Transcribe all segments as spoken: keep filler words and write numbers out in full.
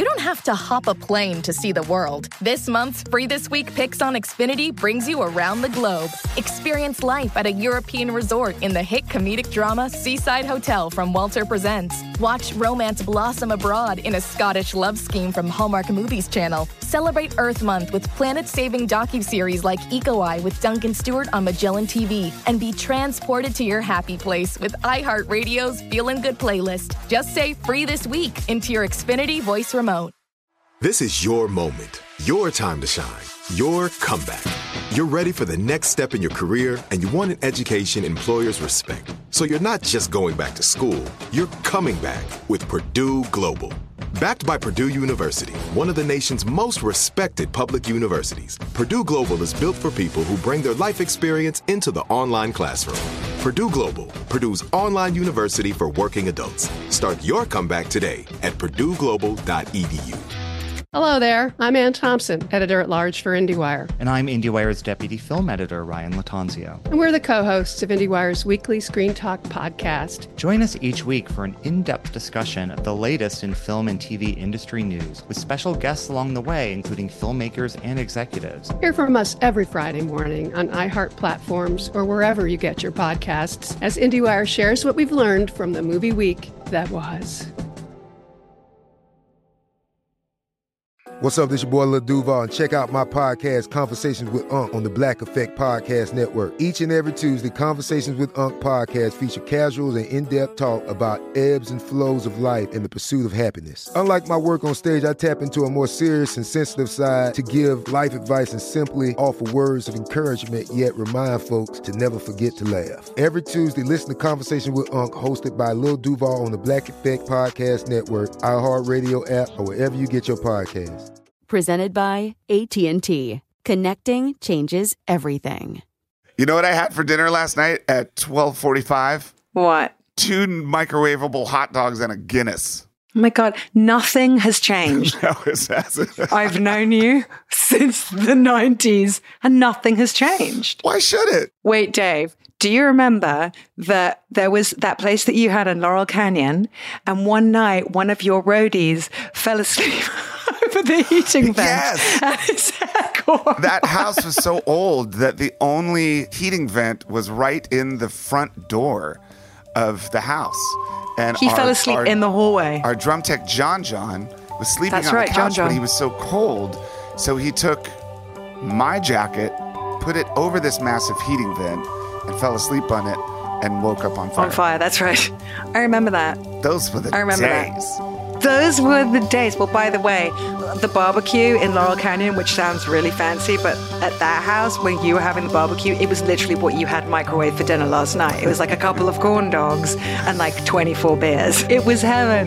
you don't have to hop a plane to see the world. This month's Free This Week Picks on Xfinity brings you around the globe. Experience life at a European resort in the hit comedic drama Seaside Hotel from Walter Presents. Watch romance blossom abroad in a Scottish love scheme from Hallmark Movies Channel. Celebrate Earth Month with planet-saving docuseries like Eco Eye with Duncan Stewart on Magellan T V. And be transported to your happy place with iHeartRadio's Feelin' Good playlist. Just say Free This Week into your Xfinity voice remote. This is your moment, your time to shine, your comeback. You're ready for the next step in your career, and you want an education employers respect. So you're not just going back to school, you're coming back with Purdue Global. Backed by Purdue University, one of the nation's most respected public universities, Purdue Global is built for people who bring their life experience into the online classroom. Purdue Global, Purdue's online university for working adults. Start your comeback today at purdue global dot e d u. Hello there. I'm Ann Thompson, editor-at-large for IndieWire. And I'm IndieWire's deputy film editor, Ryan Latanzio. And we're the co-hosts of IndieWire's weekly Screen Talk podcast. Join us each week for an in-depth discussion of the latest in film and T V industry news, with special guests along the way, including filmmakers and executives. Hear from us every Friday morning on iHeart platforms or wherever you get your podcasts, as IndieWire shares what we've learned from the movie week that was. What's up, this your boy Lil Duval, and check out my podcast, Conversations with Unc, on the Black Effect Podcast Network. Each and every Tuesday, Conversations with Unc podcast feature casuals and in-depth talk about ebbs and flows of life and the pursuit of happiness. Unlike my work on stage, I tap into a more serious and sensitive side to give life advice and simply offer words of encouragement, yet remind folks to never forget to laugh. Every Tuesday, listen to Conversation with Unc, hosted by Lil Duval on the Black Effect Podcast Network, iHeartRadio app, or wherever you get your podcasts. Presented by A T and T. Connecting changes everything. You know what I had for dinner last night at twelve forty-five? What? Two microwavable hot dogs and a Guinness. Oh my God, nothing has changed. No, it hasn't. I've known you since the nineties and nothing has changed. Why should it? Wait, Dave, do you remember that there was that place that you had in Laurel Canyon, and one night one of your roadies fell asleep over the heating vent? Yes. And his hair caught That house was so old that the only heating vent was right in the front door of the house. And He our, fell asleep our, in the hallway. Our drum tech, John John, was sleeping That's on right, the couch, John John. but he was so cold. So he took my jacket, put it over this massive heating vent, and fell asleep on it and woke up on fire. On fire, that's right. I remember that. Those were the I remember days. that. Those were the days. Well, by the way, the barbecue in Laurel Canyon, which sounds really fancy, but at that house, when you were having the barbecue, it was literally what you had microwaved for dinner last night. It was like a couple of corn dogs and like twenty-four beers. It was heaven.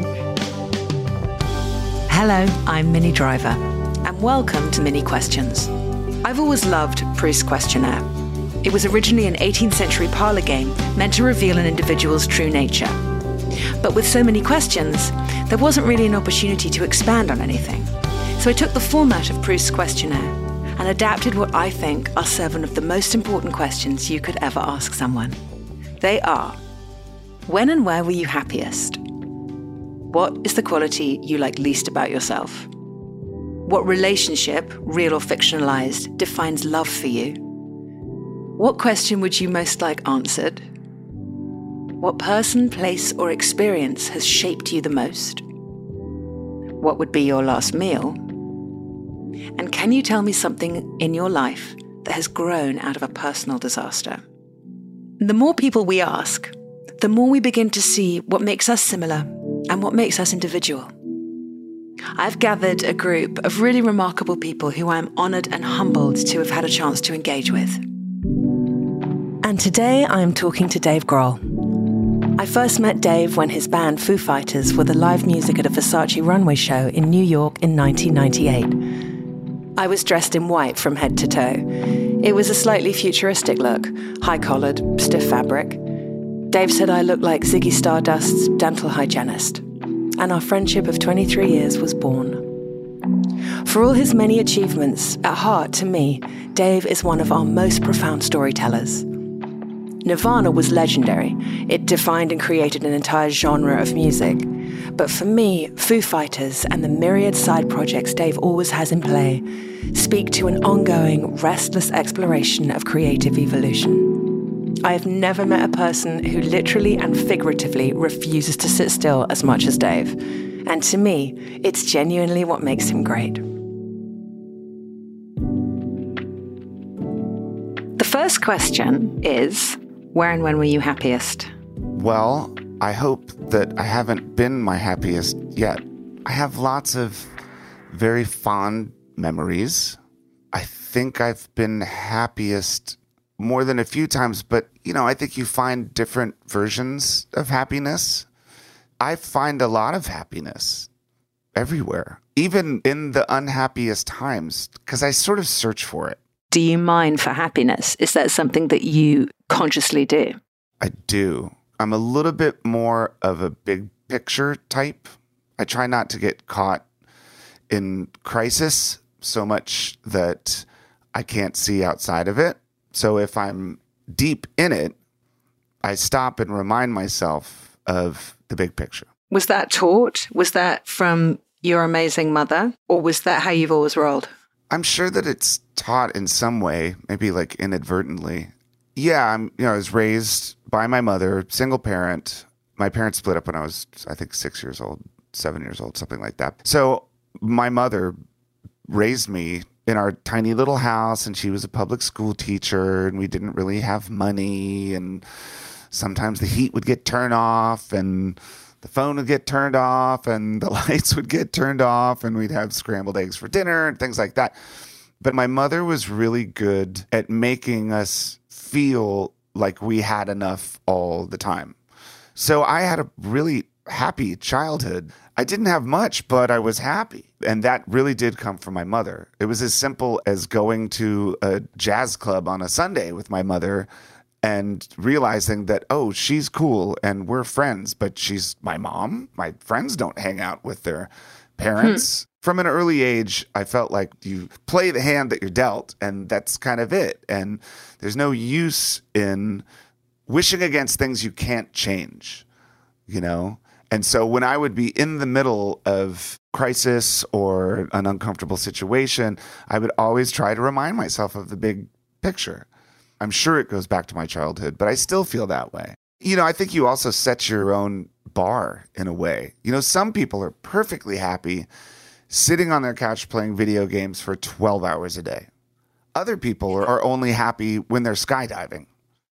Hello, I'm Minnie Driver, and welcome to Minnie Questions. I've always loved Proust's Questionnaire. It was originally an eighteenth century parlor game meant to reveal an individual's true nature. But with so many questions, there wasn't really an opportunity to expand on anything. So I took the format of Proust's Questionnaire and adapted what I think are seven of the most important questions you could ever ask someone. They are: when and where were you happiest? What is the quality you like least about yourself? What relationship, real or fictionalized, defines love for you? What question would you most like answered? What person, place, or experience has shaped you the most? What would be your last meal? And can you tell me something in your life that has grown out of a personal disaster? The more people we ask, the more we begin to see what makes us similar and what makes us individual. I've gathered a group of really remarkable people who I'm honored and humbled to have had a chance to engage with. And today I'm talking to Dave Grohl. I first met Dave when his band Foo Fighters were the live music at a Versace runway show in New York in nineteen ninety-eight. I was dressed in white from head to toe. It was a slightly futuristic look, high-collared, stiff fabric. Dave said I looked like Ziggy Stardust's dental hygienist, and our friendship of twenty-three years was born. For all his many achievements, at heart, to me, Dave is one of our most profound storytellers. Nirvana was legendary. It defined and created an entire genre of music. But for me, Foo Fighters and the myriad side projects Dave always has in play speak to an ongoing, restless exploration of creative evolution. I have never met a person who literally and figuratively refuses to sit still as much as Dave. And to me, it's genuinely what makes him great. The first question is, where and when were you happiest? Well, I hope that I haven't been my happiest yet. I have lots of very fond memories. I think I've been happiest more than a few times, but, you know, I think you find different versions of happiness. I find a lot of happiness everywhere, even in the unhappiest times, because I sort of search for it. Do you mine for happiness? Is that something that you consciously do? I do. I'm a little bit more of a big picture type. I try not to get caught in crisis so much that I can't see outside of it. So if I'm deep in it, I stop and remind myself of the big picture. Was that taught? Was that from your amazing mother? Or was that how you've always rolled? I'm sure that it's taught in some way, maybe like inadvertently. Yeah, I'm, you know, I was raised by my mother, single parent. My parents split up when I was, I think, six years old, seven years old, something like that. So my mother raised me in our tiny little house, and she was a public school teacher, and we didn't really have money, and sometimes the heat would get turned off, and the phone would get turned off, and the lights would get turned off, and we'd have scrambled eggs for dinner and things like that. But my mother was really good at making us feel like we had enough all the time. So I had a really happy childhood. I didn't have much, but I was happy. And that really did come from my mother. It was as simple as going to a jazz club on a Sunday with my mother and realizing that, oh, she's cool and we're friends, but she's my mom. My friends don't hang out with their parents. Hmm. From an early age, I felt like you play the hand that you're dealt, and that's kind of it. And there's no use in wishing against things you can't change, you know? And so when I would be in the middle of crisis or an uncomfortable situation, I would always try to remind myself of the big picture. I'm sure it goes back to my childhood, but I still feel that way. You know, I think you also set your own bar in a way. You know, some people are perfectly happy sitting on their couch playing video games for twelve hours a day. Other people are, are only happy when they're skydiving.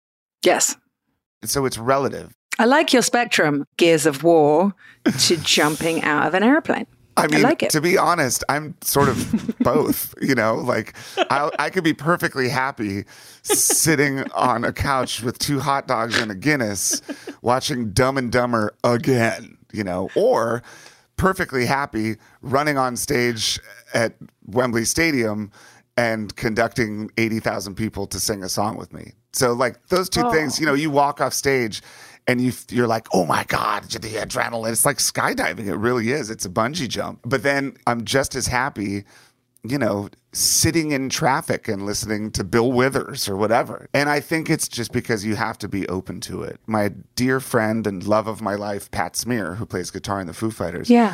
Yes. So it's relative. I like your spectrum, Gears of War to jumping out of an airplane. I mean, I like it. To be honest, I'm sort of both, you know, like I, I could be perfectly happy sitting on a couch with two hot dogs and a Guinness watching Dumb and Dumber again, you know, or perfectly happy running on stage at Wembley Stadium and conducting eighty thousand people to sing a song with me. So like those two oh. things, you know, you walk off stage and you, you're like, oh my God, the adrenaline. It's like skydiving. It really is. It's a bungee jump. But then I'm just as happy, you know, sitting in traffic and listening to Bill Withers or whatever. And I think it's just because you have to be open to it. My dear friend and love of my life, Pat Smear, who plays guitar in the Foo Fighters. Yeah.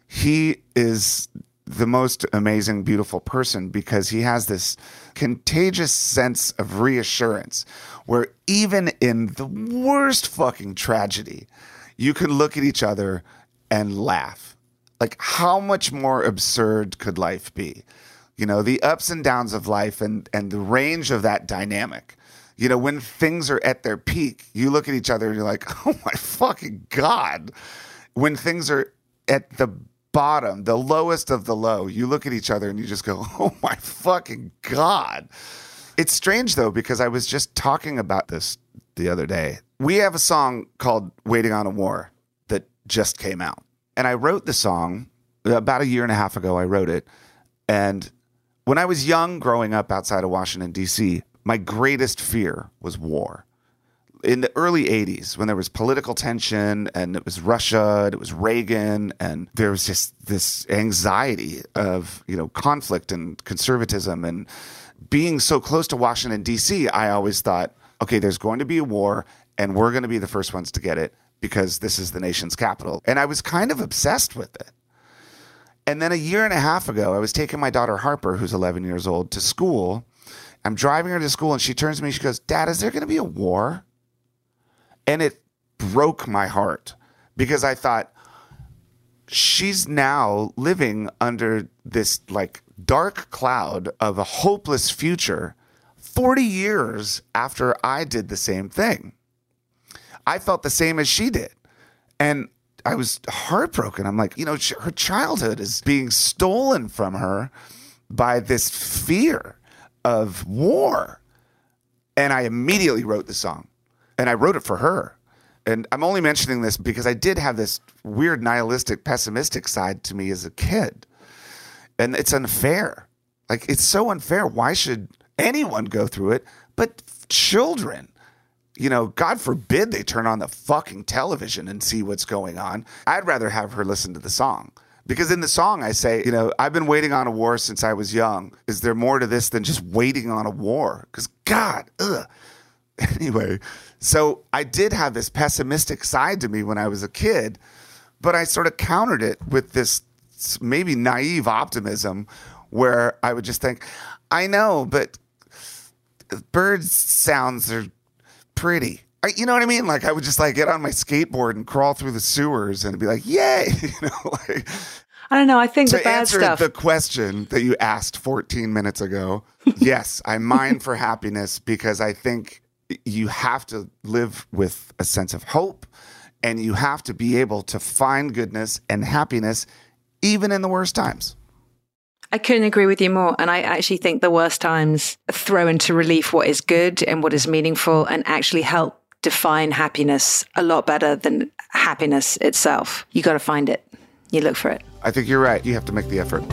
He is the most amazing, beautiful person because he has this contagious sense of reassurance where even in the worst fucking tragedy, you can look at each other and laugh. Like, how much more absurd could life be? You know, the ups and downs of life and, and the range of that dynamic. You know, when things are at their peak, you look at each other and you're like, oh my fucking God. When things are at the bottom, the lowest of the low, you look at each other and you just go, oh my fucking God. It's strange though, because I was just talking about this the other day. We have a song called Waiting on a War that just came out. And I wrote the song about a year and a half ago. I wrote it. And when I was young, growing up outside of Washington, D C, my greatest fear was war. In the early eighties, when there was political tension and it was Russia, and it was Reagan, and there was just this anxiety of, you know, conflict and conservatism, and being so close to Washington, D C, I always thought, okay, there's going to be a war and we're going to be the first ones to get it. because this is the nation's capital. And I was kind of obsessed with it. And then a year and a half ago, I was taking my daughter Harper, who's eleven years old, to school. I'm driving her to school, and she turns to me, she goes, Dad, is there going to be a war? And it broke my heart because I thought, she's now living under this like dark cloud of a hopeless future forty years after I did the same thing. I felt the same as she did. And I was heartbroken. I'm like, you know, her childhood is being stolen from her by this fear of war. And I immediately wrote the song. And I wrote it for her. And I'm only mentioning this because I did have this weird nihilistic, pessimistic side to me as a kid. And it's unfair. Like, it's so unfair. Why should anyone go through it but children? You know, God forbid they turn on the fucking television and see what's going on. I'd rather have her listen to the song. Because in the song I say, you know, I've been waiting on a war since I was young. Is there more to this than just waiting on a war? Because God, ugh. Anyway, so I did have this pessimistic side to me when I was a kid, but I sort of countered it with this maybe naive optimism where I would just think, I know, but birds sounds are pretty. I, you know what I mean? Like, I would just like get on my skateboard and crawl through the sewers and be like, yay. You know, like, I don't know. I think to the bad answer stuff. the question that you asked fourteen minutes ago, yes, I mine for happiness because I think you have to live with a sense of hope and you have to be able to find goodness and happiness even in the worst times. I couldn't agree with you more. And I actually think the worst times throw into relief what is good and what is meaningful and actually help define happiness a lot better than happiness itself. You got to find it. You look for it. I think you're right. You have to make the effort.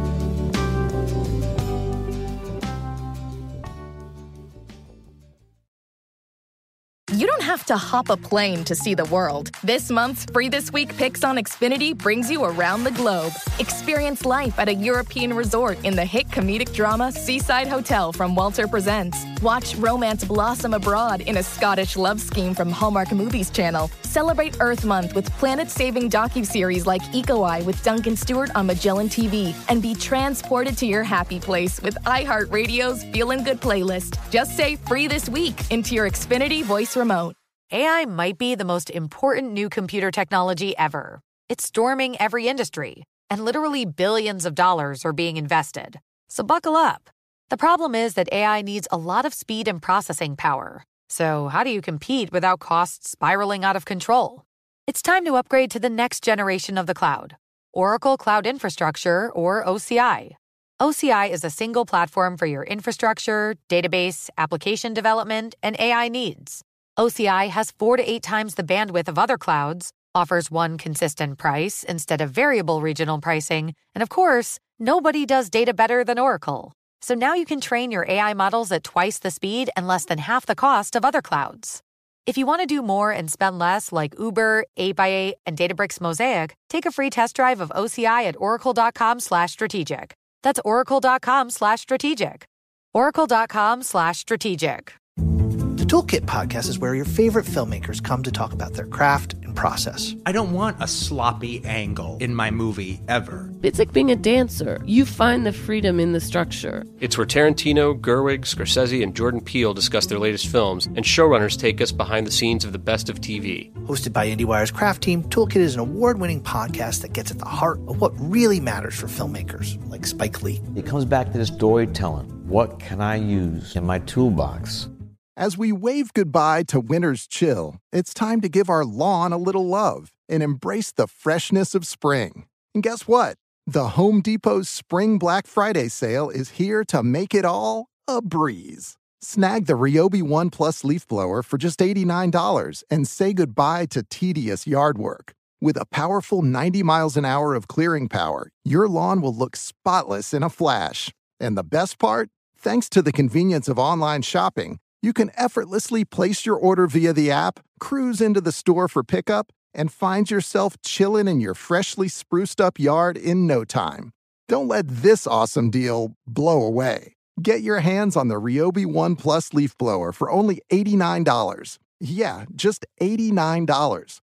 You don't have to hop a plane to see the world. This month's Free This Week Picks on Xfinity brings you around the globe. Experience life at a European resort in the hit comedic drama Seaside Hotel from Walter Presents. Watch romance blossom abroad in a Scottish love scheme from Hallmark Movies Channel. Celebrate Earth Month with planet-saving docuseries like Eco Eye with Duncan Stewart on Magellan T V. And be transported to your happy place with iHeartRadio's Feelin' Good playlist. Just say Free This Week into your Xfinity voice remote. A I might be the most important new computer technology ever. It's storming every industry, and literally billions of dollars are being invested. So buckle up. The problem is that A I needs a lot of speed and processing power. So how do you compete without costs spiraling out of control? It's time to upgrade to the next generation of the cloud, Oracle Cloud Infrastructure, or O C I. O C I is a single platform for your infrastructure, database, application development, and A I needs. O C I has four to eight times the bandwidth of other clouds, offers one consistent price instead of variable regional pricing, and of course, nobody does data better than Oracle. So now you can train your A I models at twice the speed and less than half the cost of other clouds. If you want to do more and spend less like Uber, eight by eight, and Databricks Mosaic, take a free test drive of O C I at oracle.com slash strategic. That's oracle.com slash strategic. oracle.com slash strategic. The Toolkit podcast is where your favorite filmmakers come to talk about their craft and process. I don't want a sloppy angle in my movie ever. It's like being a dancer. You find the freedom in the structure. It's where Tarantino, Gerwig, Scorsese, and Jordan Peele discuss their latest films, and showrunners take us behind the scenes of the best of T V. Hosted by IndieWire's craft team, Toolkit is an award-winning podcast that gets at the heart of what really matters for filmmakers, like Spike Lee. It comes back to this storytelling. What can I use in my toolbox? As we wave goodbye to winter's chill, it's time to give our lawn a little love and embrace the freshness of spring. And guess what? The Home Depot's Spring Black Friday sale is here to make it all a breeze. Snag the Ryobi One Plus leaf blower for just eighty-nine dollars and say goodbye to tedious yard work. With a powerful ninety miles an hour of clearing power, your lawn will look spotless in a flash. And the best part? Thanks to the convenience of online shopping, you can effortlessly place your order via the app, cruise into the store for pickup, and find yourself chilling in your freshly spruced up yard in no time. Don't let this awesome deal blow away. Get your hands on the Ryobi One Plus leaf blower for only eighty-nine dollars. Yeah, just eighty-nine dollars.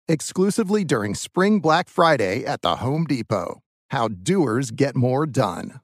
Exclusively during Spring Black Friday at the Home Depot. How doers get more done.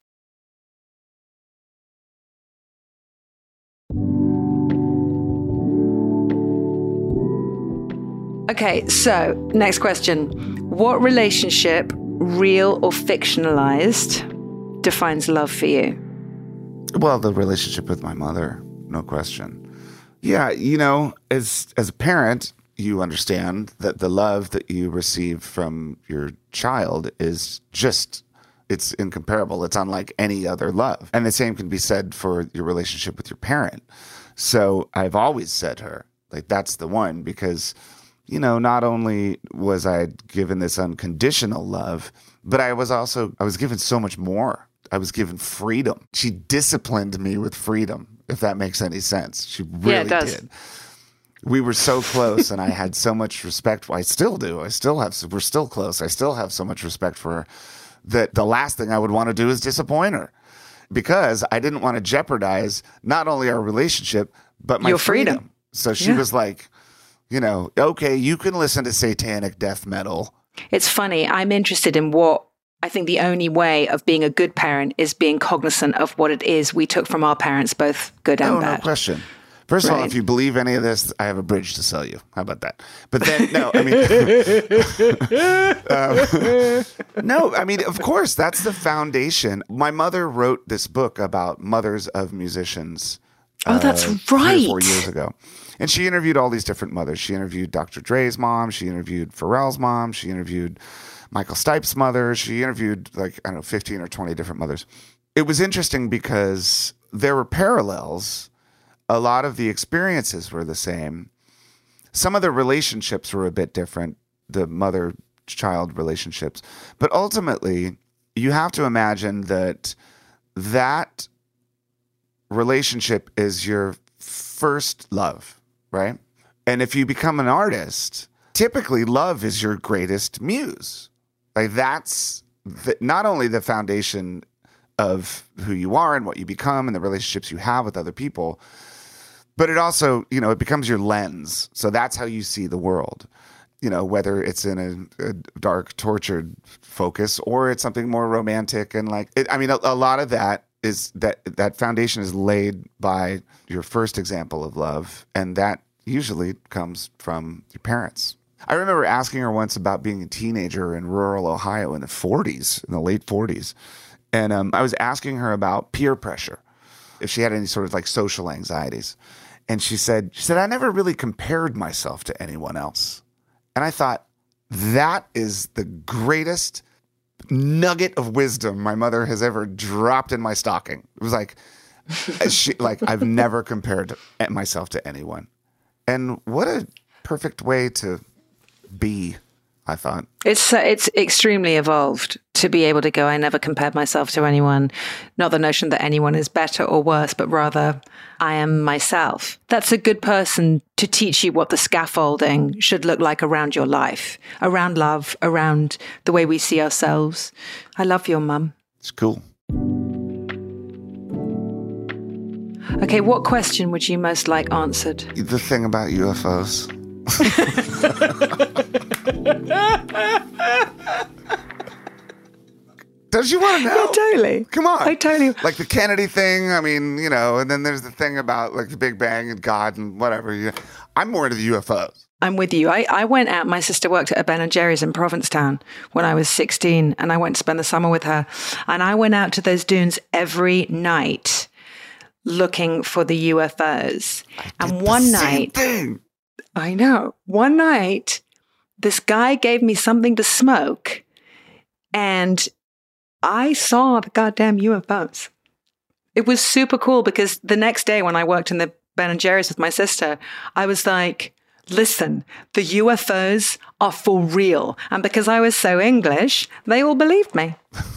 Okay, so next question. What relationship, real or fictionalized, defines love for you? Well, the relationship with my mother, no question. Yeah, you know, as as a parent, you understand that the love that you receive from your child is just, it's incomparable. It's unlike any other love. And the same can be said for your relationship with your parent. So I've always said to her, like, that's the one, because, you know, not only was I given this unconditional love, but I was also, I was given so much more. I was given freedom. She disciplined me with freedom, if that makes any sense. She really yeah, it does. did. We were so close, and I had so much respect. I still do. I still have, we're still close. I still have so much respect for her that the last thing I would want to do is disappoint her, because I didn't want to jeopardize not only our relationship, but my Your freedom. freedom. So she Yeah. was like, you know, okay, you can listen to satanic death metal. It's funny. I'm interested in what I think the only way of being a good parent is being cognizant of what it is we took from our parents, both good and Oh, bad. no question. First of all, Right. if you believe any of this, I have a bridge to sell you. How about that? But then, no, I mean, um, no, I mean, of course, that's the foundation. My mother wrote this book about mothers of musicians. Oh, that's uh, three or right. four years ago. And she interviewed all these different mothers. She interviewed Doctor Dre's mom. She interviewed Pharrell's mom. She interviewed Michael Stipe's mother. She interviewed, like, I don't know, fifteen or twenty different mothers. It was interesting because there were parallels. A lot of the experiences were the same. Some of the relationships were a bit different, the mother-child relationships. But ultimately, you have to imagine that that relationship is your first love, right? And if you become an artist, typically love is your greatest muse. Like, that's the, not only the foundation of who you are and what you become and the relationships you have with other people, but it also, you know, it becomes your lens. So that's how you see the world, you know, whether it's in a, a dark, tortured focus or it's something more romantic. And like, it, I mean, a, a lot of that is that that foundation is laid by your first example of love. And that usually comes from your parents. I remember asking her once about being a teenager in rural Ohio in the forties, in the late forties. And um, I was asking her about peer pressure, if she had any sort of like social anxieties. And she said, she said, I never really compared myself to anyone else. And I thought, that is the greatest nugget of wisdom my mother has ever dropped in my stocking. It was like, she, like I've never compared myself to anyone. And what a perfect way to be, I thought. It's uh, it's extremely evolved to be able to go, I never compared myself to anyone. Not the notion that anyone is better or worse, but rather I am myself. That's a good person to teach you what the scaffolding should look like around your life, around love, around the way we see ourselves. I love your mum. It's cool. Okay, what question would you most like answered? The thing about U F Os. Don't you want to know? Yeah, totally. Come on. I totally. Like the Kennedy thing, I mean, you know, and then there's the thing about like the Big Bang and God and whatever. You know, I'm more into the U F Os. I'm with you. I, I went out, my sister worked at a Ben and Jerry's in Provincetown when I was sixteen, and I went to spend the summer with her. And I went out to those dunes every night looking for the U F Os. And one night, thing. I know, one night, this guy gave me something to smoke, and I saw the goddamn U F Os. It was super cool because the next day when I worked in the Ben and Jerry's with my sister, I was like, listen, the U F Os are for real. And because I was so English, they all believed me.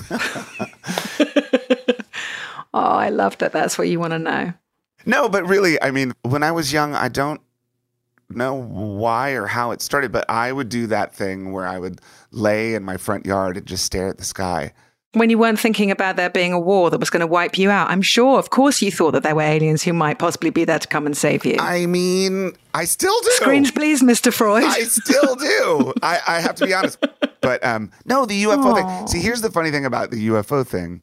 Oh, I loved it. That's what you want to know. No, but really, I mean, when I was young, I don't know why or how it started, but I would do that thing where I would lay in my front yard and just stare at the sky. When you weren't thinking about there being a war that was going to wipe you out, I'm sure, of course, you thought that there were aliens who might possibly be there to come and save you. I mean, I still do. Screens, please, Mister Freud. I still do. I, I have to be honest. But um, no, the U F O Aww. thing. See, here's the funny thing about the U F O thing.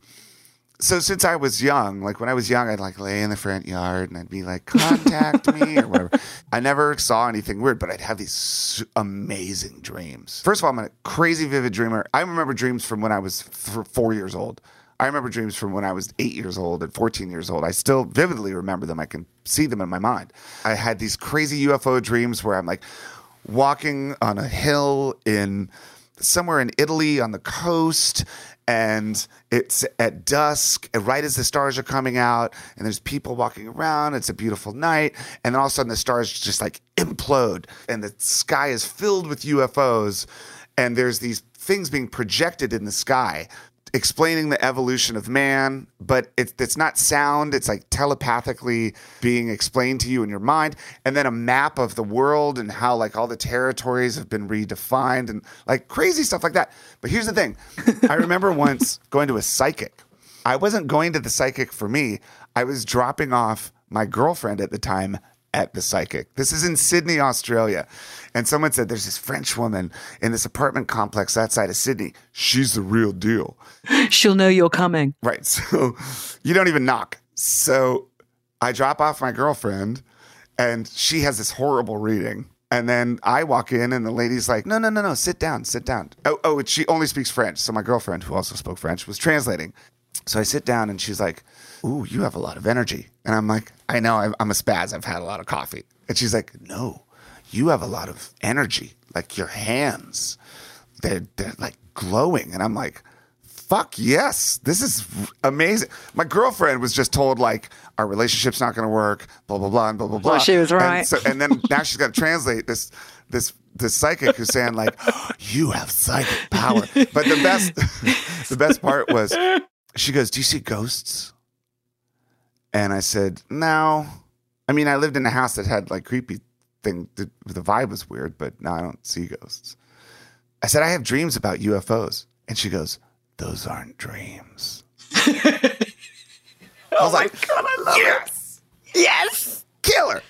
So since I was young, like when I was young, I'd like lay in the front yard and I'd be like, contact me or whatever. I never saw anything weird, but I'd have these amazing dreams. First of all, I'm a crazy vivid dreamer. I remember dreams from when I was th- four years old. I remember dreams from when I was eight years old and fourteen years old. I still vividly remember them. I can see them in my mind. I had these crazy U F O dreams where I'm like walking on a hill in somewhere in Italy on the coast, and it's at dusk, and right as the stars are coming out, and there's people walking around. It's a beautiful night, and then all of a sudden the stars just like implode, and the sky is filled with U F Os, and there's these things being projected in the sky, explaining the evolution of man, but it's, it's not sound. It's like telepathically being explained to you in your mind. And then a map of the world and how like all the territories have been redefined and like crazy stuff like that. But here's the thing. I remember once going to a psychic. I wasn't going to the psychic for me. I was dropping off my girlfriend at the time at the psychic. This is in Sydney, Australia. And someone said, there's this French woman in this apartment complex outside of Sydney. She's the real deal. She'll know you're coming. Right. So you don't even knock. So I drop off my girlfriend and she has this horrible reading. And then I walk in and the lady's like, no, no, no, no, sit down, sit down. Oh, oh, she only speaks French. So my girlfriend, who also spoke French, was translating. So I sit down and she's like, ooh, you have a lot of energy. And I'm like, I know, I'm a spaz. I've had a lot of coffee. And she's like, no, you have a lot of energy. Like your hands, they're, they're like glowing. And I'm like, fuck yes, this is amazing. My girlfriend was just told like, our relationship's not going to work, blah, blah, blah, and blah, blah, blah. Well, she was right. And, so, and then now she's got to translate this, this, this psychic who's saying like, oh, you have psychic power. But the best, the best part was, she goes, do you see ghosts? And I said, no. I mean, I lived in a house that had like creepy thing. The, the vibe was weird, but no, I don't see ghosts. I said, I have dreams about U F Os. And she goes, those aren't dreams. I was oh like, my God, I love yes, it. Yes. Killer.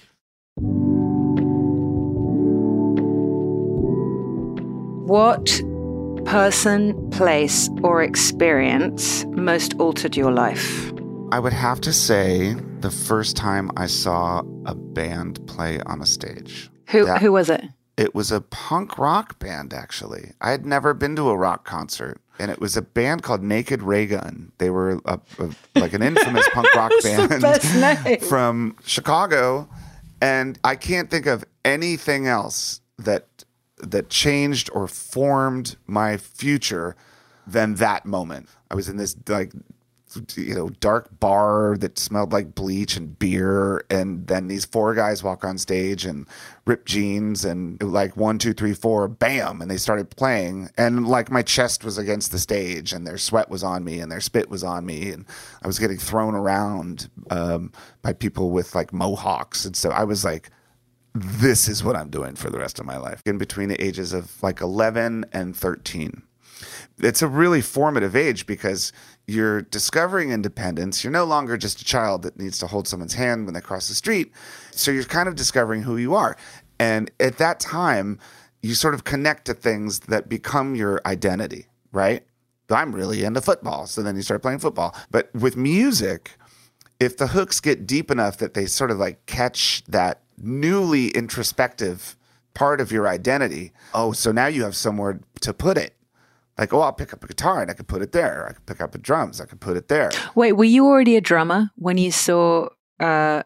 What person, place, or experience most altered your life? I would have to say the first time I saw a band play on a stage. Who that, who was it? It was a punk rock band, actually. I had never been to a rock concert. And it was a band called Naked Ray Gun. They were a, a, like an infamous punk rock band from Chicago. And I can't think of anything else that that changed or formed my future than that moment. I was in this like, you know, dark bar that smelled like bleach and beer. And then these four guys walk on stage and rip jeans and like one, two, three, four, bam. And they started playing. And like my chest was against the stage and their sweat was on me and their spit was on me. And I was getting thrown around um, by people with like mohawks. And so I was like, this is what I'm doing for the rest of my life. In between the ages of like eleven and thirteen. It's a really formative age because you're discovering independence. You're no longer just a child that needs to hold someone's hand when they cross the street. So you're kind of discovering who you are. And at that time, you sort of connect to things that become your identity, right? I'm really into football. So then you start playing football. But with music, if the hooks get deep enough that they sort of like catch that newly introspective part of your identity, oh, so now you have somewhere to put it. Like, oh, I'll pick up a guitar and I could put it there. I could pick up a drums. I could put it there. Wait, were you already a drummer when you saw uh,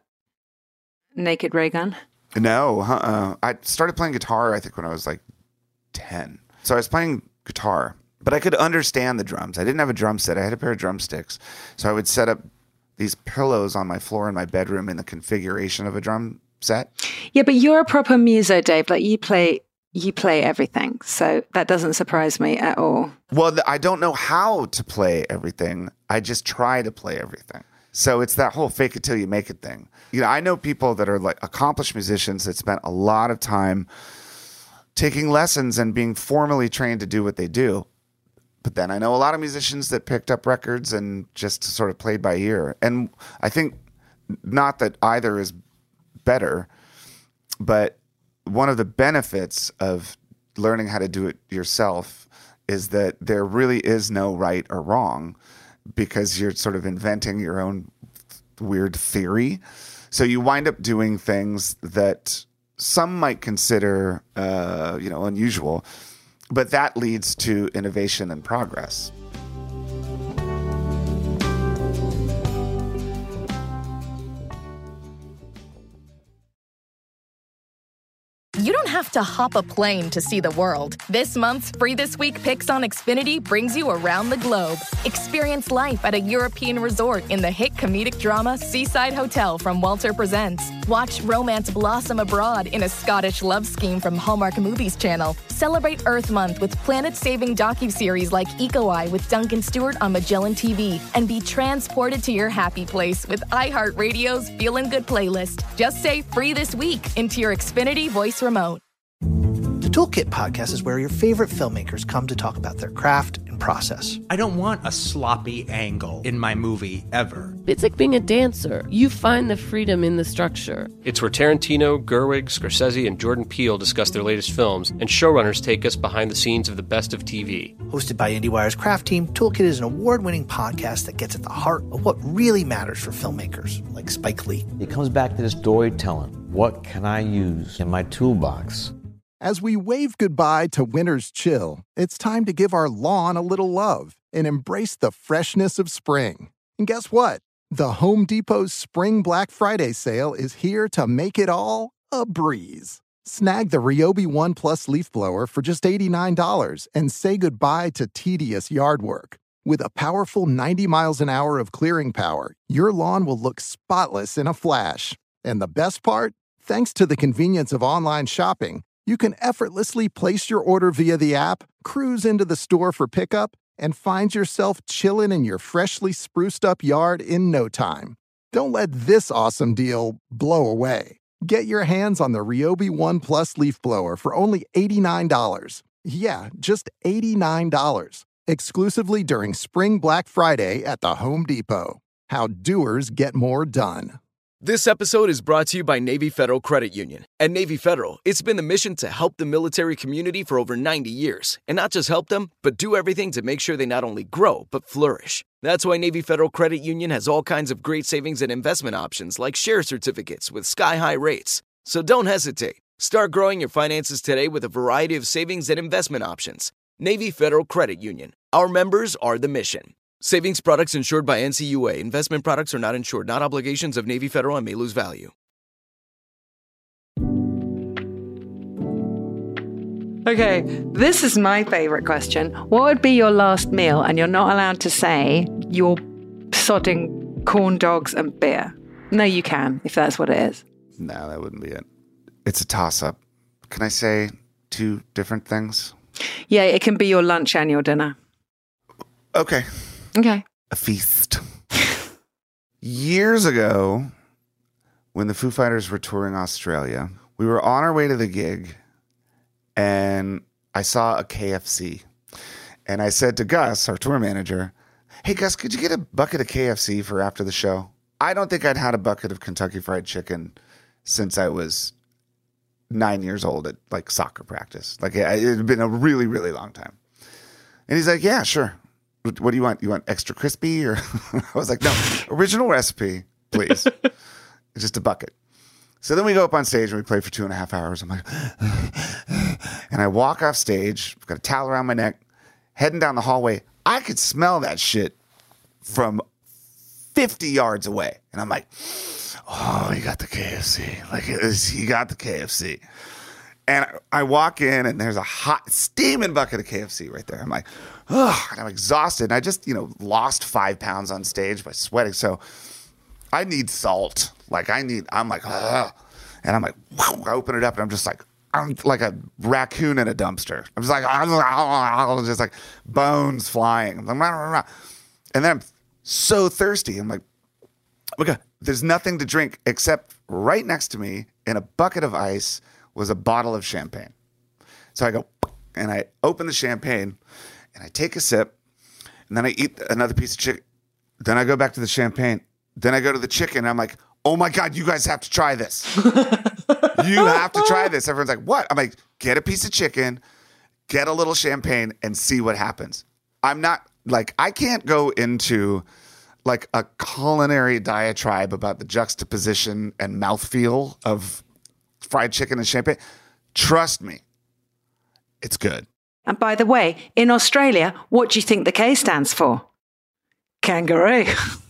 Naked Ray Gun? No. Uh-uh. I started playing guitar, I think, when I was like ten. So I was playing guitar, but I could understand the drums. I didn't have a drum set. I had a pair of drumsticks. So I would set up these pillows on my floor in my bedroom in the configuration of a drum set. Yeah, but you're a proper muso, Dave. Like you play... You play everything, so that doesn't surprise me at all. Well, I don't know how to play everything. I just try to play everything. So it's that whole fake it till you make it thing. You know, I know people that are like accomplished musicians that spent a lot of time taking lessons and being formally trained to do what they do. But then I know a lot of musicians that picked up records and just sort of played by ear. And I think not that either is better, but one of the benefits of learning how to do it yourself is that there really is no right or wrong, because you're sort of inventing your own weird theory. So you wind up doing things that some might consider, uh, you know, unusual, but that leads to innovation and progress. You don't have to hop a plane to see the world. This month's Free This Week Picks on Xfinity brings you around the globe. Experience life at a European resort in the hit comedic drama Seaside Hotel from Walter Presents. Watch romance blossom abroad in a Scottish love scheme from Hallmark Movies Channel. Celebrate Earth Month with planet-saving docuseries like Eco Eye with Duncan Stewart on Magellan T V. And be transported to your happy place with iHeartRadio's Feelin' Good playlist. Just say Free This Week into your Xfinity voice remote. The Toolkit podcast is where your favorite filmmakers come to talk about their craft and process. I don't want a sloppy angle in my movie ever. It's like being a dancer. You find the freedom in the structure. It's where Tarantino, Gerwig, Scorsese, and Jordan Peele discuss their latest films, and showrunners take us behind the scenes of the best of T V. Hosted by IndieWire's craft team, Toolkit is an award-winning podcast that gets at the heart of what really matters for filmmakers, like Spike Lee. It comes back to this storytelling. What can I use in my toolbox? As we wave goodbye to winter's chill, it's time to give our lawn a little love and embrace the freshness of spring. And guess what? The Home Depot's Spring Black Friday sale is here to make it all a breeze. Snag the Ryobi One Plus leaf blower for just eighty-nine dollars and say goodbye to tedious yard work. With a powerful ninety miles an hour of clearing power, your lawn will look spotless in a flash. And the best part? Thanks to the convenience of online shopping, you can effortlessly place your order via the app, cruise into the store for pickup, and find yourself chilling in your freshly spruced up yard in no time. Don't let this awesome deal blow away. Get your hands on the Ryobi One Plus leaf blower for only eighty-nine dollars. Yeah, just eighty-nine dollars. Exclusively during Spring Black Friday at the Home Depot. How doers get more done. This episode is brought to you by Navy Federal Credit Union. At Navy Federal, it's been the mission to help the military community for over ninety years. And not just help them, but do everything to make sure they not only grow, but flourish. That's why Navy Federal Credit Union has all kinds of great savings and investment options like share certificates with sky-high rates. So don't hesitate. Start growing your finances today with a variety of savings and investment options. Navy Federal Credit Union. Our members are the mission. Savings products insured by N C U A. Investment products are not insured, not obligations of Navy Federal and may lose value. Okay, this is my favorite question. What would be your last meal? And you're not allowed to say you're sodding corn dogs and beer. No, you can, if that's what it is. No, that wouldn't be it. It's a toss-up. Can I say two different things? Yeah, it can be your lunch and your dinner. Okay. Okay. A feast. Years ago, when the Foo Fighters were touring Australia, we were on our way to the gig, and I saw a K F C. And I said to Gus, our tour manager, hey, Gus, could you get a bucket of K F C for after the show? I don't think I'd had a bucket of Kentucky Fried Chicken since I was nine years old at, like, soccer practice. Like, it had been a really, really long time. And he's like, yeah, sure. What do you want? You want extra crispy? Or I was like, no, original recipe, please. Just a bucket. So then we go up on stage and we play for two and a half hours. I'm like, and I walk off stage, got a towel around my neck, heading down the hallway. I could smell that shit from fifty yards away. And I'm like, oh, you got the K F C. Like, you got the K F C. And I walk in, and there's a hot, steaming bucket of K F C right there. I'm like, oh, and I'm exhausted. And I just, you know, lost five pounds on stage by sweating. So I need salt. Like, I need, I'm like, ugh. And I'm like, wow. I open it up, and I'm just like, I'm like a raccoon in a dumpster. I'm just like, just like bones flying. And then I'm so thirsty. I'm like, okay, there's nothing to drink except right next to me in a bucket of ice was a bottle of champagne. So I go, and I open the champagne, and I take a sip, And then I eat another piece of chicken. Then I go back to the champagne. Then I go to the chicken. And I'm like, oh my God, you guys have to try this. You have to try this. Everyone's like, what? I'm like, get a piece of chicken, get a little champagne, and see what happens. I'm not like, I can't go into like a culinary diatribe about the juxtaposition and mouthfeel of fried chicken and champagne. Trust me, it's good. And by the way, in Australia, what do you think the K stands for? Kangaroo.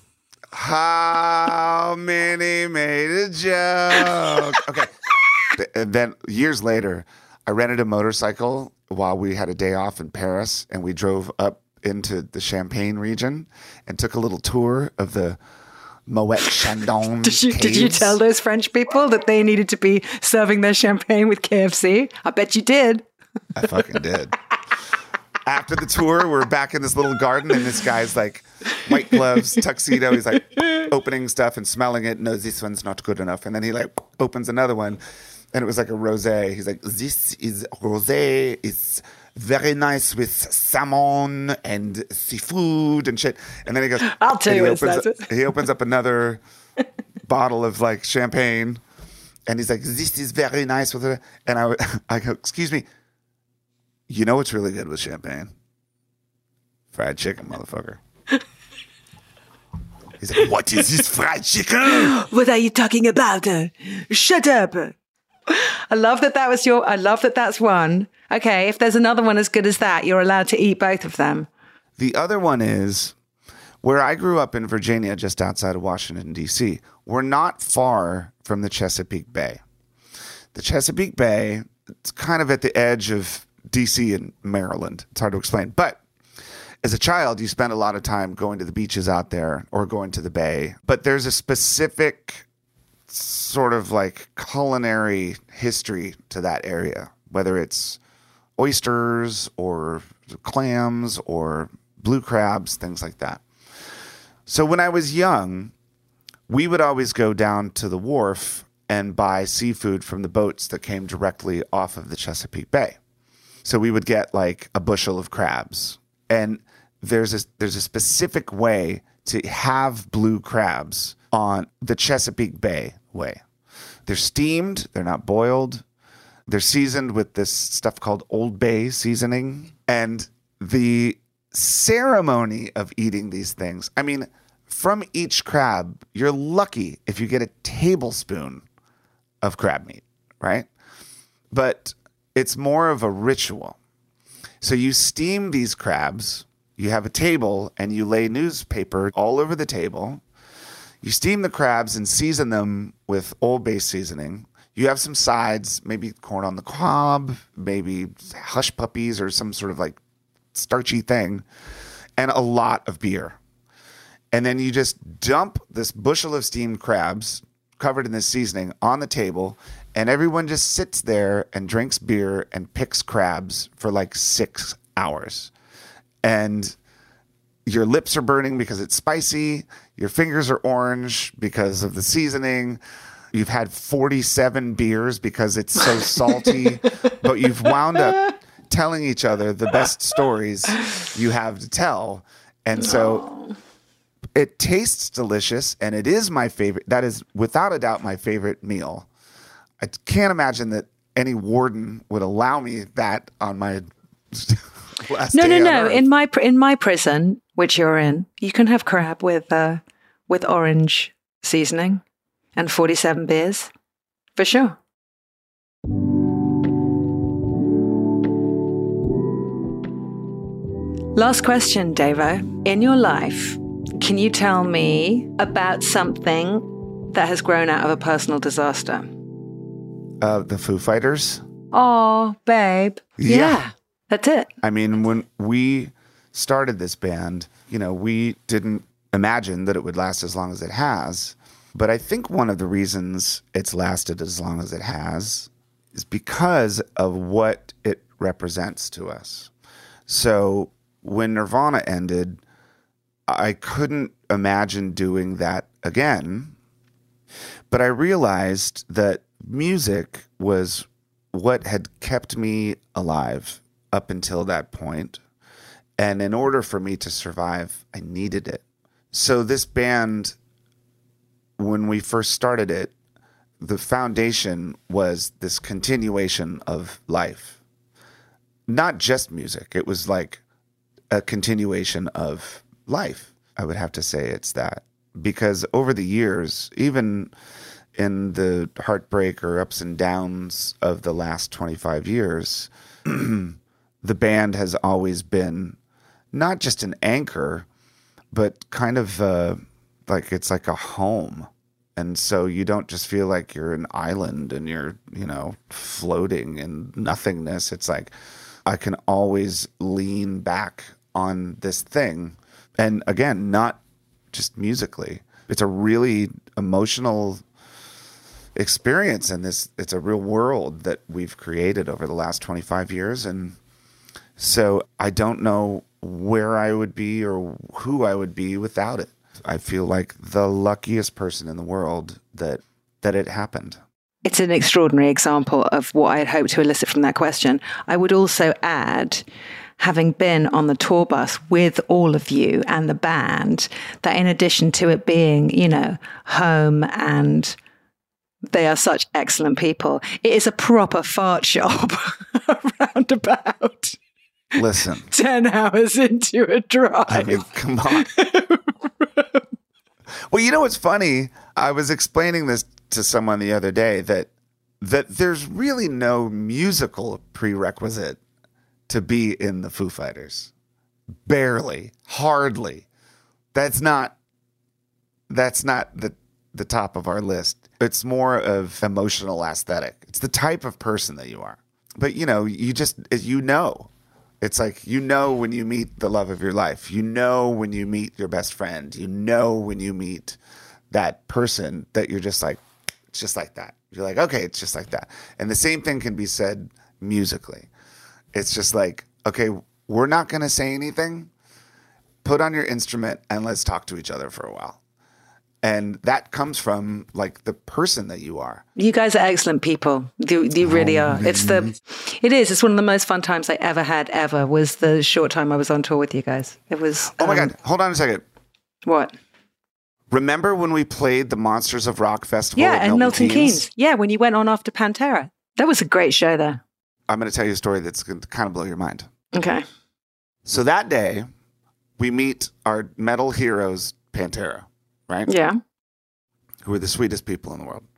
How many made a joke? Okay. And then years later, I rented a motorcycle while we had a day off in Paris, and we drove up into the Champagne region and took a little tour of the Moet Chandon did you caves. Did you tell those French people that they needed to be serving their champagne with K F C? I bet you did. I fucking did. After the tour, we're back in this little garden, and this guy's like white gloves, tuxedo. He's like opening stuff and smelling it. No, this one's not good enough. And then he like opens another one, and it was like a rosé. He's like, this is rosé. It's very nice with salmon and seafood and shit. And then he goes, I'll tell you what what up, he opens up another bottle of like champagne, and he's like, this is very nice with it. And I, I go, excuse me, you know what's really good with champagne? Fried chicken, motherfucker. He's like, what is this fried chicken? What are you talking about? Uh, shut up. I love that that was your, I love that that's one. Okay, if there's another one as good as that, you're allowed to eat both of them. The other one is where I grew up in Virginia, just outside of Washington, D C. We're not far from the Chesapeake Bay. The Chesapeake Bay, it's kind of at the edge of D C and Maryland. It's hard to explain. But as a child, you spend a lot of time going to the beaches out there or going to the bay. But there's a specific sort of like culinary history to that area, whether it's oysters or clams or blue crabs, things like that. So when I was young, we would always go down to the wharf and buy seafood from the boats that came directly off of the Chesapeake Bay. So we would get like a bushel of crabs. And there's a, there's a specific way to have blue crabs on the Chesapeake Bay way. They're steamed, they're not boiled. They're seasoned with this stuff called Old Bay seasoning. And the ceremony of eating these things, I mean, from each crab, you're lucky if you get a tablespoon of crab meat, right? But it's more of a ritual. So you steam these crabs, you have a table, and you lay newspaper all over the table. You steam the crabs and season them with Old Bay seasoning. You have some sides, maybe corn on the cob, maybe hush puppies or some sort of like starchy thing, and a lot of beer. And then you just dump this bushel of steamed crabs covered in this seasoning on the table, and everyone just sits there and drinks beer and picks crabs for like six hours. And your lips are burning because it's spicy. Your fingers are orange because of the seasoning. You've had forty-seven beers because it's so salty, but you've wound up telling each other the best stories you have to tell. And so it tastes delicious, and it is my favorite. That is without a doubt my favorite meal. I can't imagine that any warden would allow me that on my last No, day no, on no. Earth. In my pr- in my prison, which you're in, you can have crab with uh, with orange seasoning and forty-seven beers, for sure. Last question, Davo. In your life, can you tell me about something that has grown out of a personal disaster? Uh, the Foo Fighters. Oh, babe. Yeah. yeah, that's it. I mean, when we started this band, you know, we didn't imagine that it would last as long as it has. But I think one of the reasons it's lasted as long as it has is because of what it represents to us. So when Nirvana ended, I couldn't imagine doing that again. But I realized that music was what had kept me alive up until that point. And in order for me to survive, I needed it. So this band, when we first started it, the foundation was this continuation of life. Not just music. It was like a continuation of life. I would have to say it's that. Because over the years, even in the heartbreak or ups and downs of the last twenty-five years, the band has always been not just an anchor, but kind of uh, like it's like a home. And so you don't just feel like you're an island and you're, you know, floating in nothingness. It's like I can always lean back on this thing. And again, not just musically. It's a really emotional experience, and this it's a real world that we've created over the last twenty-five years. And so I don't know where I would be or who I would be without it. I feel like the luckiest person in the world that that it happened. It's an extraordinary example of what I had hoped to elicit from that question. I would also add, having been on the tour bus with all of you and the band, that in addition to it being, you know, home and they are such excellent people, it is a proper fart shop around about. Listen. ten hours into a drive. I mean, come on. Well, you know what's funny? I was explaining this to someone the other day that that there's really no musical prerequisite to be in the Foo Fighters. Barely. Hardly. That's not that's not the the top of our list. It's more of emotional aesthetic. It's the type of person that you are. But, you know, you just, you know. It's like, you know when you meet the love of your life. You know when you meet your best friend. You know when you meet that person that you're just like, it's just like that. You're like, okay, it's just like that. And the same thing can be said musically. It's just like, okay, we're not going to say anything. Put on your instrument and let's talk to each other for a while. And that comes from like the person that you are. You guys are excellent people. You, you really are. It's the, it is. It's one of the most fun times I ever had ever was the short time I was on tour with you guys. It was. Oh my um, God. Hold on a second. What? Remember when we played the Monsters of Rock Festival? Yeah, at and Milton, Milton Keynes? Keynes. Yeah, when you went on after Pantera. That was a great show there. I'm going to tell you a story that's going to kind of blow your mind. Okay. So that day, we meet our metal heroes, Pantera, right? Yeah. Who are the sweetest people in the world.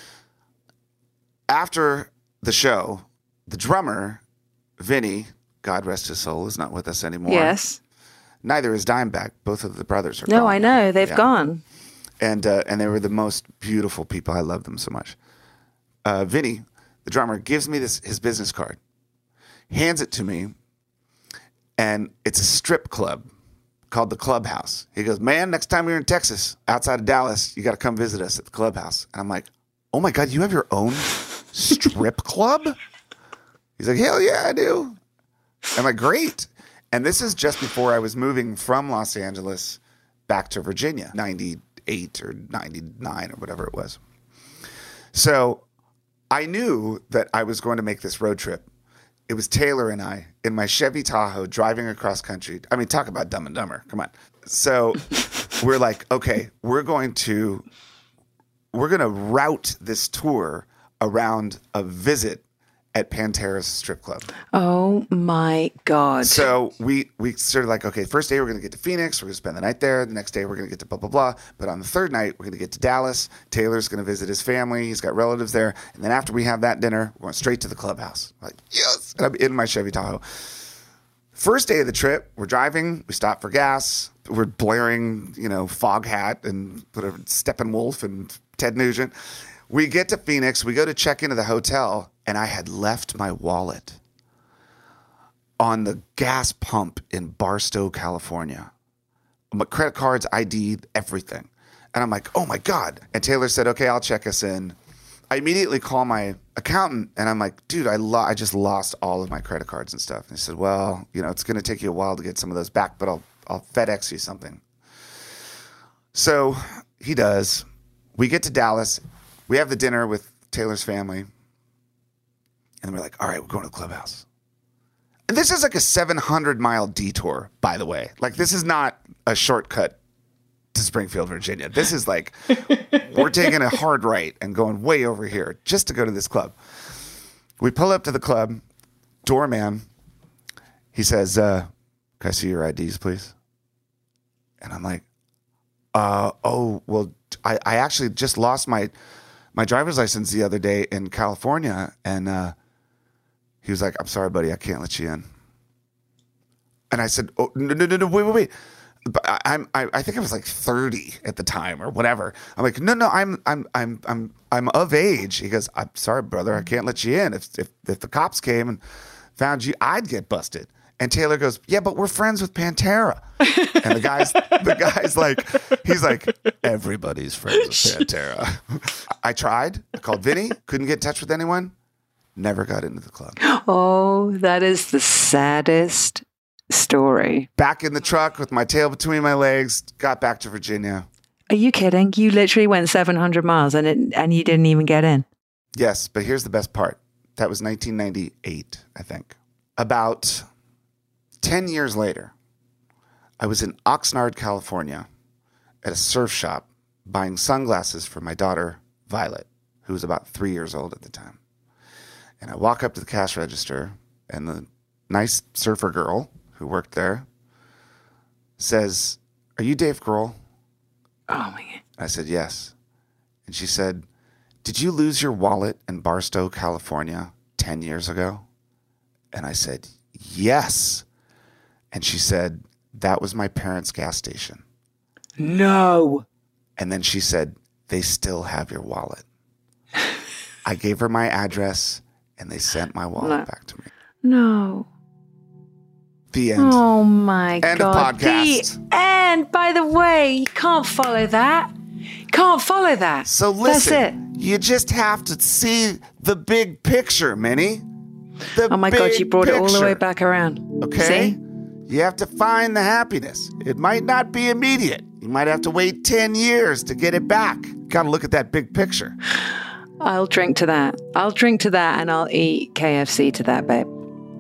After the show, the drummer, Vinny, God rest his soul, is not with us anymore. Yes. Neither is Dimebag. Both of the brothers are No, gone. I know. They've Yeah. gone. And uh, and they were the most beautiful people. I love them so much. Uh, Vinny, the drummer, gives me this his business card, hands it to me, and it's a strip club called the Clubhouse. He goes, man, next time you're in Texas, outside of Dallas, you got to come visit us at the Clubhouse. And I'm like, oh my God, you have your own strip club? He's like, hell yeah, I do. I'm like, great. And this is just before I was moving from Los Angeles back to Virginia, ninety-eight or ninety-nine or whatever it was. So I knew that I was going to make this road trip. It was Taylor and I in my Chevy Tahoe driving across country. I mean, talk about Dumb and Dumber. Come on. So we're like, okay, we're going to we're going to route this tour around a visit at Pantera's strip club. Oh my God. So we we sort of like, okay, first day we're going to get to Phoenix. We're going to spend the night there. The next day we're going to get to blah, blah, blah. But on the third night, we're going to get to Dallas. Taylor's going to visit his family. He's got relatives there. And then after we have that dinner, we're going straight to the Clubhouse. I'm like, yes. And I'm in my Chevy Tahoe. First day of the trip, we're driving. We stop for gas. We're blaring, you know, Foghat and whatever, Steppenwolf and Ted Nugent. We get to Phoenix. We go to check into the hotel. And I had left my wallet on the gas pump in Barstow, California. My credit cards, I D, everything. And I'm like, oh my God. And Taylor said, okay, I'll check us in. I immediately call my accountant and I'm like, dude, I lo- I just lost all of my credit cards and stuff. And he said, well, you know, it's going to take you a while to get some of those back, but I'll I'll FedEx you something. So he does. We get to Dallas. We have the dinner with Taylor's family. And we're like, all right, we're going to the Clubhouse. This is like a seven hundred mile detour, by the way. Like, this is not a shortcut to Springfield, Virginia. This is like, we're taking a hard right and going way over here just to go to this club. We pull up to the club. Doorman, he says, uh, can I see your I Ds, please? And I'm like, uh, oh, well, I, I actually just lost my my driver's license the other day in California. And uh, he was like, I'm sorry, buddy, I can't let you in. And I said, oh, no, no, no, no, wait, wait, wait. But I, I'm, I, I think I was like thirty at the time or whatever. I'm like, no, no, I'm, I'm, I'm, I'm, I'm of age. He goes, I'm sorry, brother, I can't let you in. If, if, if the cops came and found you, I'd get busted. And Taylor goes, yeah, but we're friends with Pantera. And the guy's, the guy's like, he's like, everybody's friends with Pantera. I tried. I called Vinny. Couldn't get in touch with anyone. Never got into the club. Oh, that is the saddest story. Back in the truck with my tail between my legs. Got back to Virginia. Are you kidding? You literally went seven hundred miles and it, and you didn't even get in. Yes, but here's the best part. That was nineteen ninety-eight, I think. About ten years later, I was in Oxnard, California, at a surf shop buying sunglasses for my daughter, Violet, who was about three years old at the time. And I walk up to the cash register, and the nice surfer girl who worked there says, are you Dave Grohl? Oh, my God. I said, yes. And she said, did you lose your wallet in Barstow, California ten years ago? And I said, yes. And she said, that was my parents' gas station. No. And then she said, they still have your wallet. I gave her my address, and they sent my wallet no. back to me. No. The end. Oh, my end God. End of podcast. The end. By the way, you can't follow that. You can't follow that. So listen, that's it. You just have to see the big picture, Minnie. The oh, my God, you brought picture. it all the way back around. Okay? See? You have to find the happiness. It might not be immediate. You might have to wait ten years to get it back. Got to look at that big picture. I'll drink to that. I'll drink to that and I'll eat K F C to that, babe.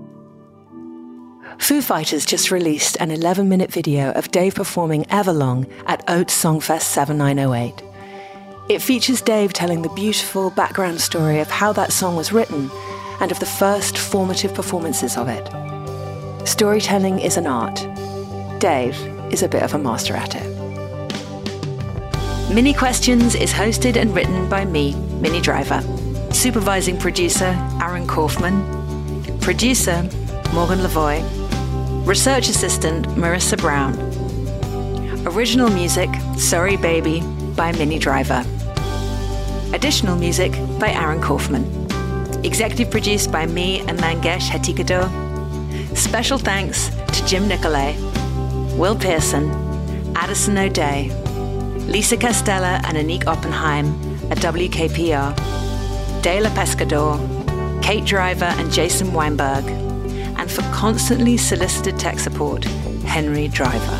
Foo Fighters just released an eleven-minute video of Dave performing Everlong at Oats Songfest seven nine oh eight. It features Dave telling the beautiful background story of how that song was written and of the first formative performances of it. Storytelling is an art. Dave is a bit of a master at it. Mini Questions is hosted and written by me, Minnie Driver. Supervising producer, Aaron Kaufman. Producer, Morgan Lavoie. Research assistant, Marissa Brown. Original music, Sorry Baby, by Minnie Driver. Additional music by Aaron Kaufman. Executive produced by me and Mangesh Hatikador. Special thanks to Jim Nicolay, Will Pearson, Addison O'Day, Lisa Castella and Anik Oppenheim at W K P R, De La Pescador, Kate Driver and Jason Weinberg, and for constantly solicited tech support, Henry Driver.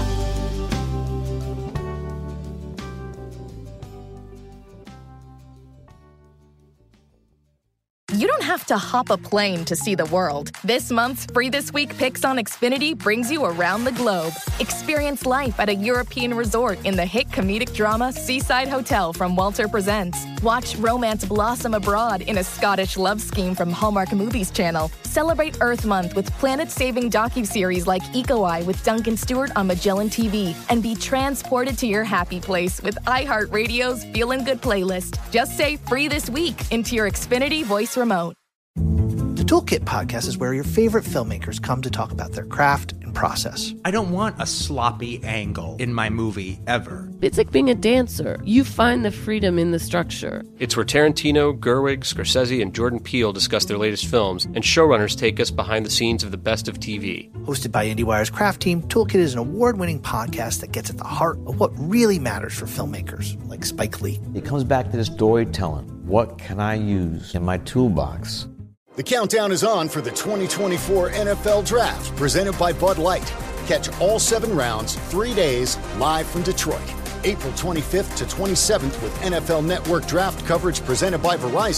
You don't have to hop a plane to see the world. This month's Free This Week Picks on Xfinity brings you around the globe. Experience life at a European resort in the hit comedic drama Seaside Hotel from Walter Presents. Watch romance blossom abroad in a Scottish love scheme from Hallmark Movies Channel. Celebrate Earth Month with planet-saving docuseries like Eco Eye with Duncan Stewart on Magellan T V. And be transported to your happy place with iHeartRadio's Feelin' Good playlist. Just say Free This Week into your Xfinity voice remote. The Toolkit podcast is where your favorite filmmakers come to talk about their craft and process. I don't want a sloppy angle in my movie ever. It's like being a dancer. You find the freedom in the structure. It's where Tarantino, Gerwig, Scorsese, and Jordan Peele discuss their latest films, and showrunners take us behind the scenes of the best of T V. Hosted by IndieWire's craft team, Toolkit is an award-winning podcast that gets at the heart of what really matters for filmmakers, like Spike Lee. It comes back to this storytelling. What can I use in my toolbox? The countdown is on for the twenty twenty-four N F L Draft, presented by Bud Light. Catch all seven rounds, three days, live from Detroit. April twenty-fifth to twenty-seventh with N F L Network Draft coverage presented by Verizon.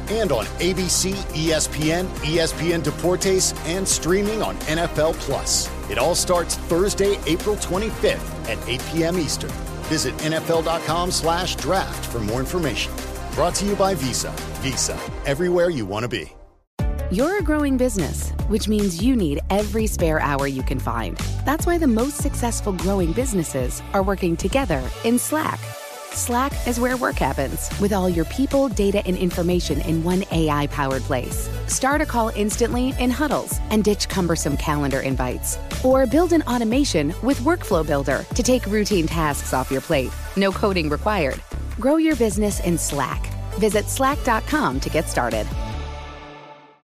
and on A B C, E S P N, E S P N Deportes, and streaming on N F L Plus. It all starts Thursday, April twenty-fifth at eight p.m. Eastern. Visit nfl.com slash draft for more information. Brought to you by Visa. Visa, everywhere you want to be. You're a growing business, which means you need every spare hour you can find. That's why the most successful growing businesses are working together in Slack. Slack is where work happens, with all your people, data, and information in one A I-powered place. Start a call instantly in huddles and ditch cumbersome calendar invites. Or build an automation with Workflow Builder to take routine tasks off your plate. No coding required. Grow your business in Slack. Visit slack dot com to get started.